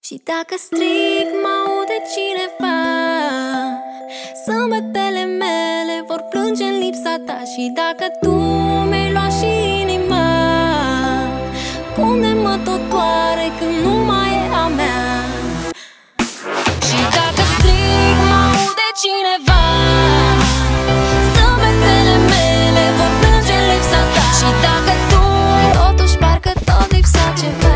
Și dacă strig, mă aude cineva. Sâmbetele mele vor plânge în lipsa ta. Și dacă tu mi-ai luat și inima, cum de mă tot doare când nu mai e a mea. Și dacă strig, mă aude cineva. Sâmbetele mele vor plânge în lipsa ta. Și dacă tu, totuși parcă tot lipsa ceva.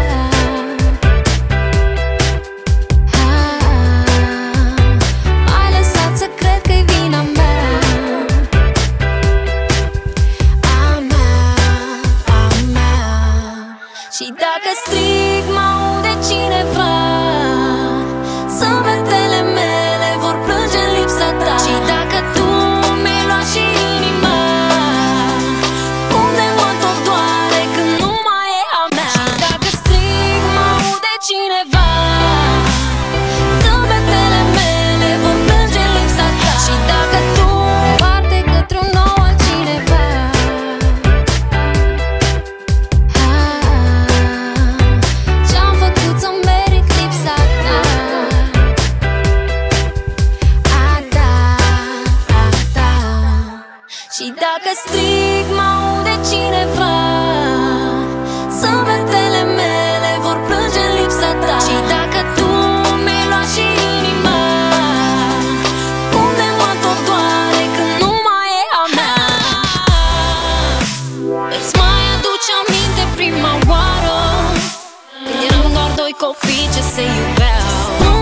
Și dacă strig, mă aude cineva. Sâmbetele mele vor plânge în lipsa ta. Și dacă tu mi-ai luat și inima, cum de mă tot doare când nu mai e a mea. Și dacă strig, mă aude cineva. Sâmbetele mele vor plânge în lipsa ta. Și dacă tu parte către un nou altcineva. Și dacă strig, mă aude cineva. Sâmbetele mele vor plânge în lipsa ta. Și dacă tu mi-ai luat și inima, cum de mă tot doare când nu mai e a mea. Îți mai aduce aminte prima oară, când eram doar doi copii ce se iubeau.